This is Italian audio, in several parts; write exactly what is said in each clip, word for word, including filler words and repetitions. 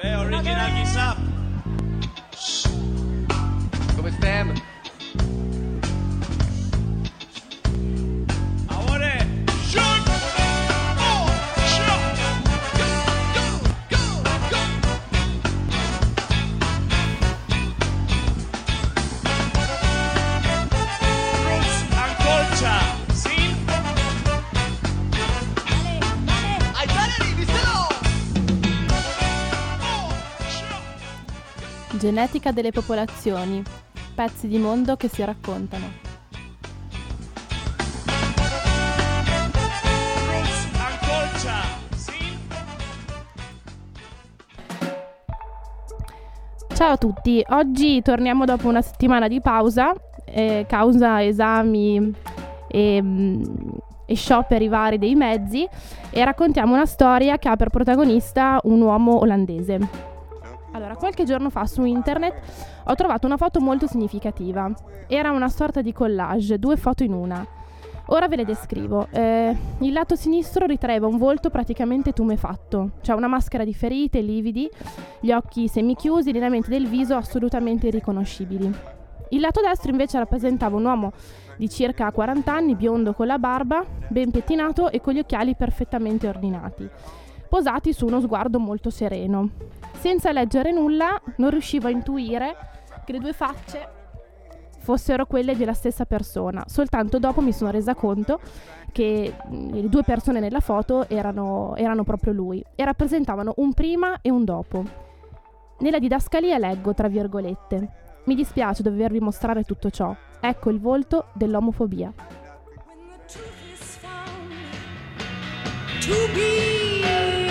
Beh, original chissà. Come stiamo? Amore, shoot! Oh, shot! Go, go, go, go! Roots Ancolcia, sì? Ai Valerie, vistelo! Oh, shot! Genetica delle popolazioni. Pezzi di mondo che si raccontano. Roots Ancolcia, sì? Ciao a tutti, oggi torniamo dopo una settimana di pausa, eh, causa esami e, mm, e scioperi vari dei mezzi, e raccontiamo una storia che ha per protagonista un uomo olandese. Allora, qualche giorno fa su internet ho trovato una foto molto significativa. Era una sorta di collage, due foto in una. Ora ve le descrivo. Eh, il lato sinistro ritraeva un volto praticamente tumefatto, cioè una maschera di ferite, lividi, gli occhi semichiusi, i lineamenti del viso assolutamente irriconoscibili. Il lato destro invece rappresentava un uomo di circa quaranta anni, biondo con la barba, ben pettinato e con gli occhiali perfettamente ordinati, posati su uno sguardo molto sereno. Senza leggere nulla, non riuscivo a intuire che le due facce fossero quelle della stessa persona. Soltanto dopo mi sono resa conto che le due persone nella foto erano, erano proprio lui e rappresentavano un prima e un dopo. Nella didascalia leggo, tra virgolette: mi dispiace dovervi mostrare tutto ciò. Ecco il volto dell'omofobia. To be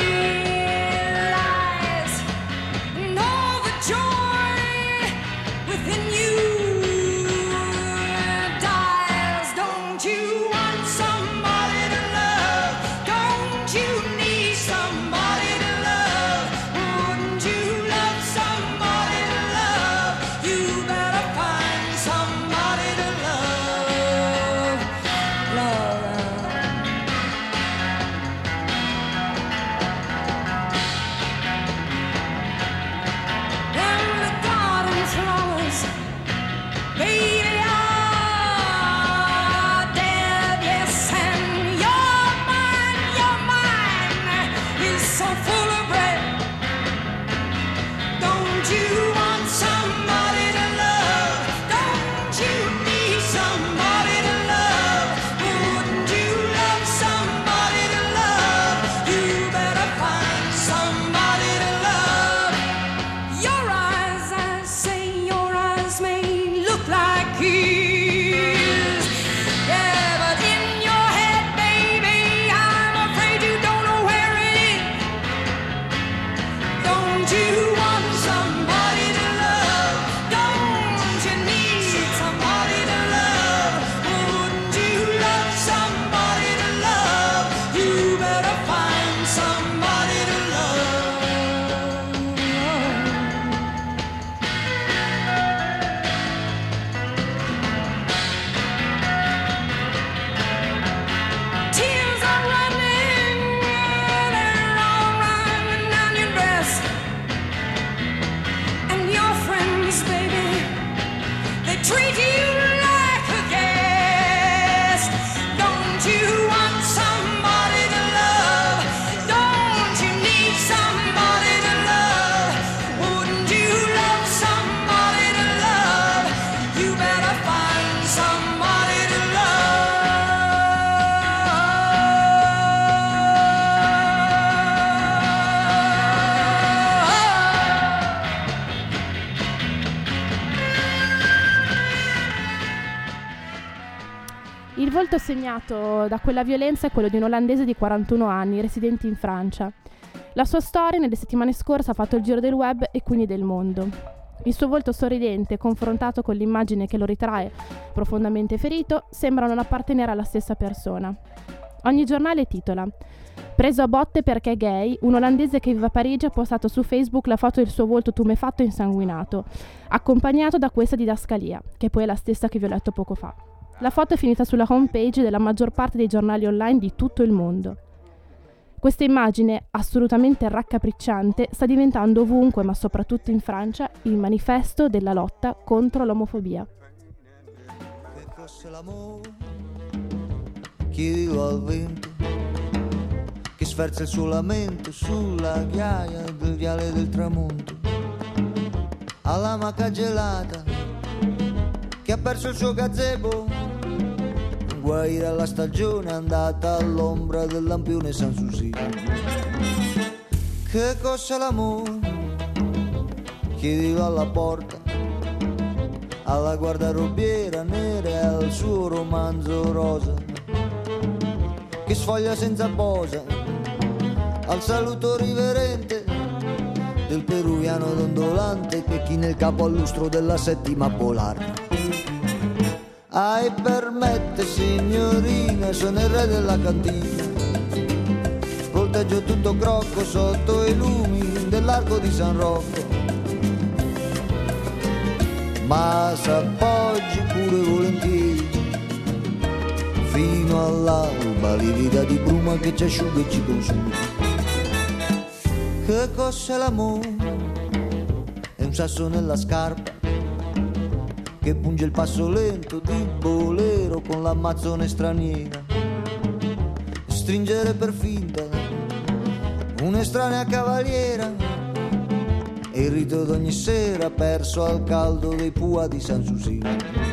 lies and all the joy within you dies. Don't you want somebody to love? Don't you need somebody to love? Wouldn't you love somebody to love? You better find somebody to love. Love. And the garden flowers, baby, are dead, yes, and your mind, your mind is so full of bread. Don't you want somebody to love? Don't you need somebody to love? Wouldn't you love somebody to love? You better find somebody to love. Your eyes, I say, your eyes may look like his. Yeah, but in your head, baby, I'm afraid you don't know where it is. Don't you want somebody to love? Don't you need somebody to love? Wouldn't you love somebody to love? You better find somebody to love. Tears are running, they're all running down your dress. And your friends, baby, they treat you like a guest. Don't you want somebody to love? Don't you need somebody to love? Wouldn't you love somebody to love? You better find somebody to love. Il volto segnato da quella violenza è quello di un olandese di quarantuno anni, residente in Francia. La sua storia nelle settimane scorse ha fatto il giro del web e quindi del mondo. Il suo volto sorridente, confrontato con l'immagine che lo ritrae profondamente ferito, sembra non appartenere alla stessa persona. Ogni giornale titola: preso a botte perché è gay, un olandese che vive a Parigi ha postato su Facebook la foto del suo volto tumefatto e insanguinato, accompagnato da questa didascalia, che poi è la stessa che vi ho letto poco fa. La foto è finita sulla homepage della maggior parte dei giornali online di tutto il mondo. Questa immagine assolutamente raccapricciante sta diventando ovunque, ma soprattutto in Francia, il manifesto della lotta contro l'omofobia. Che fosse l'amore, chiedilo al vento che sferza il suo lamento sulla ghiaia del viale del tramonto, alla maca gelata che ha perso il suo gazebo, guaire alla stagione andata all'ombra del lampione Sanssouci. Che cos'è l'amore, chiedilo alla porta, alla guardarobiera nera e al suo romanzo rosa che sfoglia senza posa, al saluto riverente del peruviano dondolante che china il capo al lustro della settima polare. Ai permette signorina, sono il re della cantina, volteggio tutto crocco sotto i lumi dell'arco di San Rocco, ma s'appoggi pure volentieri fino all'alba, livida di bruma che ci asciuga e ci consuma. Che cos'è l'amore? È un sasso nella scarpa che punge il passo lento di bolero con l'ammazzone straniera, stringere per finta un'estranea cavaliera e il rito d'ogni sera perso al caldo dei pua di Sanssouci.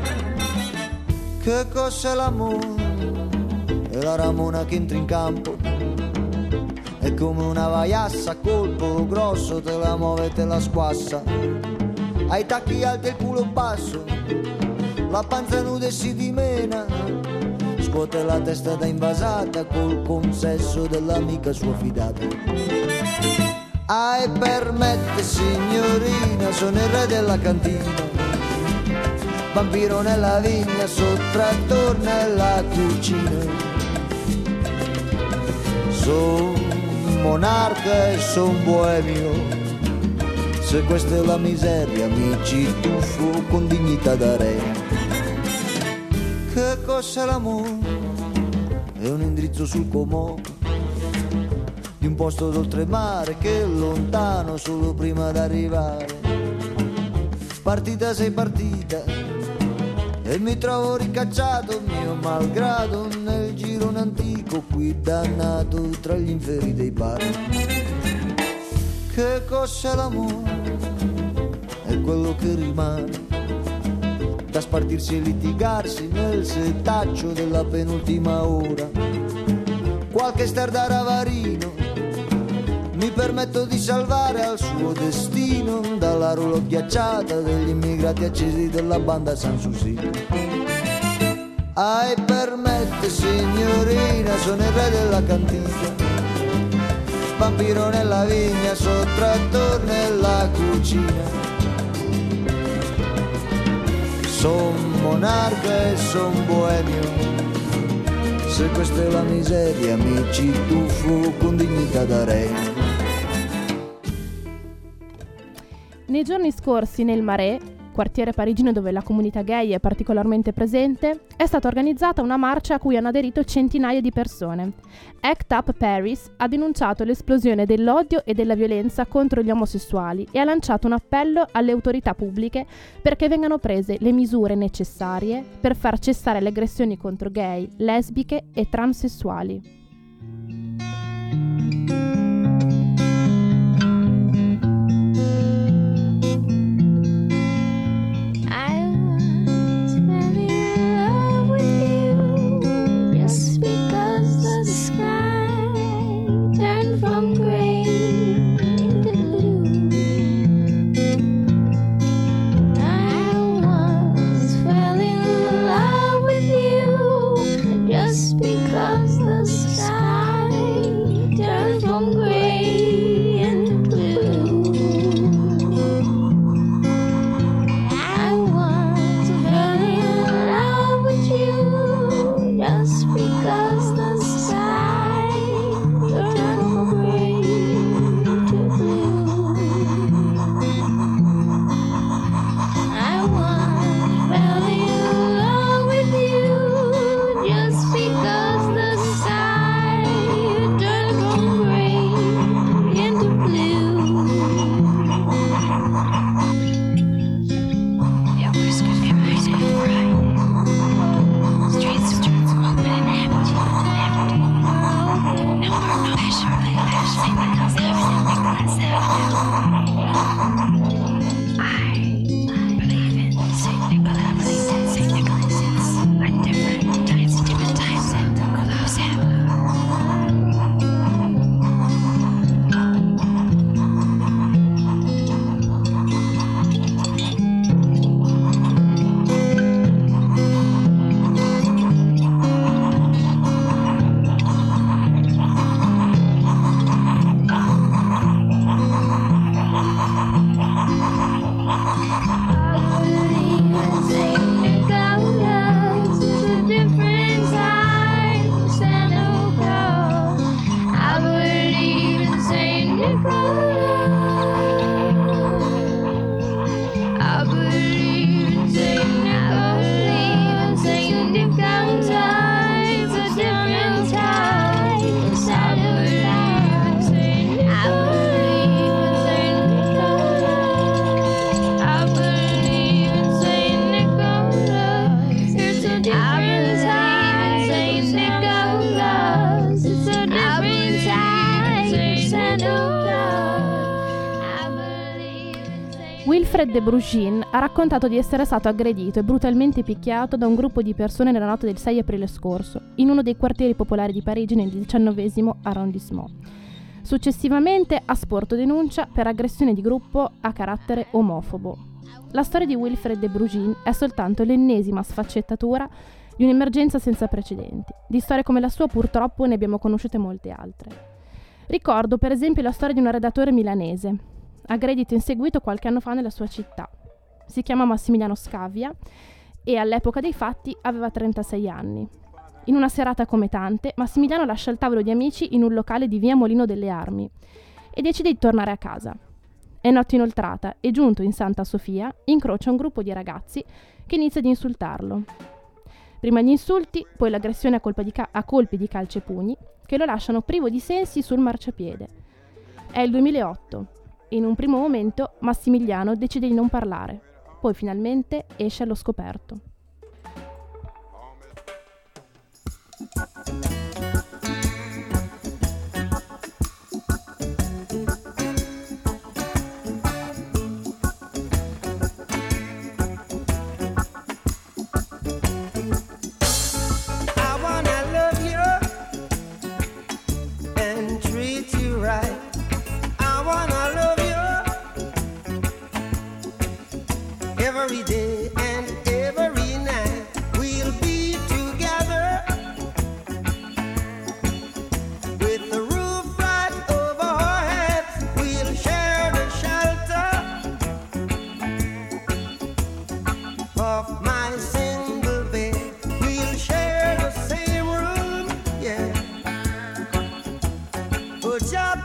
Che cos'è l'amore? È la ramona che entra in campo, è come una vaiassa a colpo grosso, te la muove e te la squassa, ai tacchi alti e il culo basso, la panza nuda e si dimena, scuote la testa da invasata col consesso dell'amica sua fidata. Ai permette signorina, sono il re della cantina, vampiro nella vigna, sottrattor nella cucina, son monarca e son boemio, se questa è la miseria mi ci tuffo con dignità da re. Che cos'è l'amore? È un indirizzo sul Comò di un posto d'oltremare che è lontano solo prima d'arrivare. Partita sei partita e mi trovo ricacciato mio malgrado nel girone antico qui dannato tra gli inferi dei bar. Che cos'è l'amore? È quello che rimane da spartirsi e litigarsi nel setaccio della penultima ora. Qualche star da ravarino mi permetto di salvare al suo destino dalla rulo ghiacciata degli immigrati accesi della banda Sanssouci. Ai permette signorina, sono il re della cantina, vampiro nella vigna, sottrattor nella cucina, son monarca e son boemio, se questa è la miseria mi ci tuffo con dignità da re. Nei giorni scorsi nel Marais, quartiere parigino dove la comunità gay è particolarmente presente, è stata organizzata una marcia a cui hanno aderito centinaia di persone. ACT UP Paris ha denunciato l'esplosione dell'odio e della violenza contro gli omosessuali e ha lanciato un appello alle autorità pubbliche perché vengano prese le misure necessarie per far cessare le aggressioni contro gay, lesbiche e transessuali. Because the sky Wilfred de Bruijn ha raccontato di essere stato aggredito e brutalmente picchiato da un gruppo di persone nella notte del sei aprile scorso, in uno dei quartieri popolari di Parigi nel diciannovesimo arrondissement. Successivamente ha sporto denuncia per aggressione di gruppo a carattere omofobo. La storia di Wilfred de Bruijn è soltanto l'ennesima sfaccettatura di un'emergenza senza precedenti. Di storie come la sua purtroppo ne abbiamo conosciute molte altre. Ricordo per esempio la storia di un redattore milanese, aggredito in seguito qualche anno fa nella sua città. Si chiama Massimiliano Scavia e all'epoca dei fatti aveva trentasei anni. In una serata come tante, Massimiliano lascia il tavolo di amici in un locale di via Molino delle Armi e decide di tornare a casa. È notte inoltrata e giunto in Santa Sofia incrocia un gruppo di ragazzi che inizia ad insultarlo. Prima gli insulti, poi l'aggressione a, colpa di ca- a colpi di calci e pugni che lo lasciano privo di sensi sul marciapiede. È il duemilaotto. In un primo momento Massimiliano decide di non parlare, poi finalmente esce allo scoperto. I wanna love you and treat you right. I wanna love every day and every night. We'll be together with the roof right over our heads. We'll share the shelter of my single bed. We'll share the same room, yeah. But just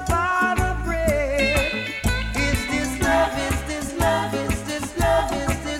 provide a bread. Is this love? Is this love? Is this love? Is this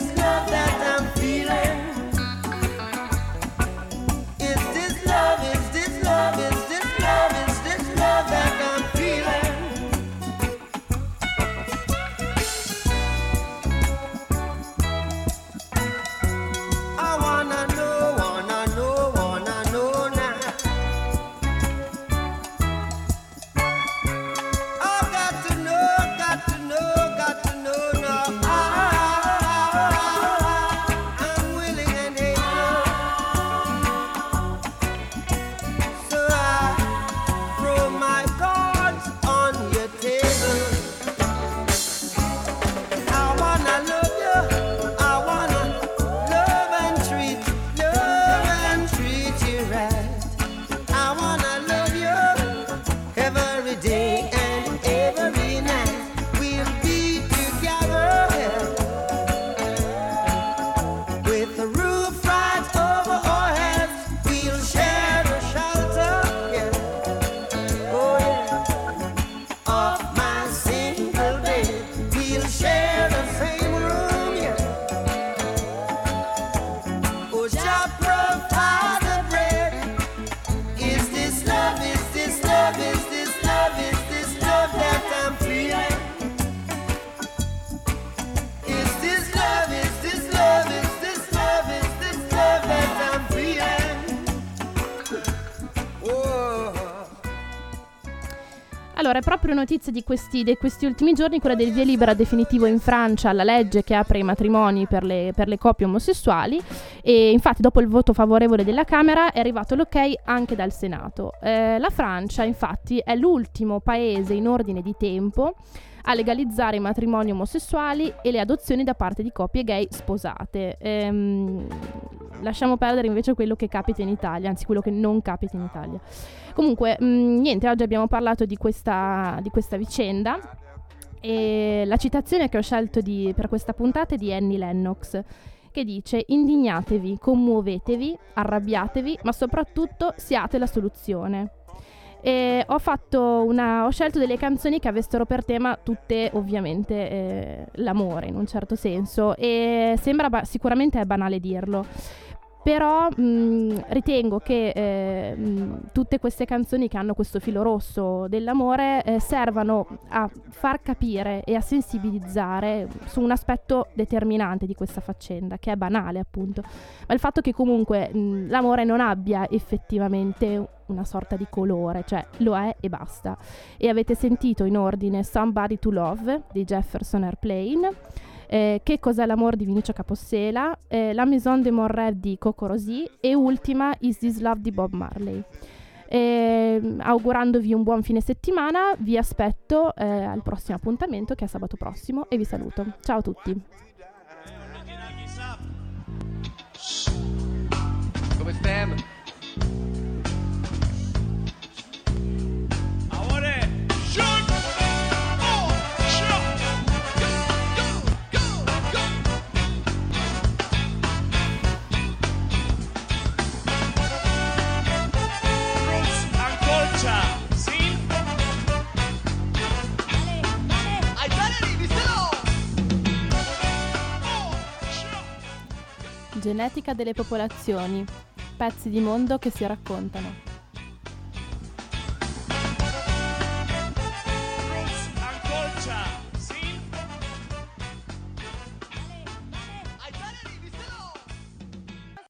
Allora, è proprio notizia di questi, di questi ultimi giorni quella del via libera definitivo in Francia alla legge che apre i matrimoni per le, per le coppie omosessuali, e infatti dopo il voto favorevole della Camera è arrivato l'ok anche dal Senato. Eh, la Francia infatti è l'ultimo paese in ordine di tempo a legalizzare i matrimoni omosessuali e le adozioni da parte di coppie gay sposate. Ehm, lasciamo perdere invece quello che capita in Italia, anzi quello che non capita in Italia. Comunque, mh, niente, oggi abbiamo parlato di questa, di questa vicenda, e la citazione che ho scelto di, per questa puntata è di Annie Lennox, che dice: indignatevi, commuovetevi, arrabbiatevi, ma soprattutto siate la soluzione. E ho fatto una ho scelto delle canzoni che avessero per tema tutte ovviamente eh, l'amore in un certo senso, e sembra ba- sicuramente è banale dirlo, però mh, ritengo che eh, mh, tutte queste canzoni che hanno questo filo rosso dell'amore eh, servano a far capire e a sensibilizzare su un aspetto determinante di questa faccenda, che è banale appunto, ma il fatto che comunque mh, l'amore non abbia effettivamente una sorta di colore, cioè lo è e basta. E avete sentito in ordine Somebody to Love di Jefferson Airplane, eh, Che cos'è l'amore di Vinicio Capossela, eh, La Maison de mon rêve di Coco Rosì e ultima Is This Love di Bob Marley. E, augurandovi un buon fine settimana, vi aspetto eh, al prossimo appuntamento, che è sabato prossimo, e vi saluto. Ciao a tutti. Come stem? Amore, shoot! Oh, shot! Go, go, go! Roots and culture, see? Hai già arrivi, se no! Oh, shot! Genetica delle popolazioni, pezzi di mondo che si raccontano.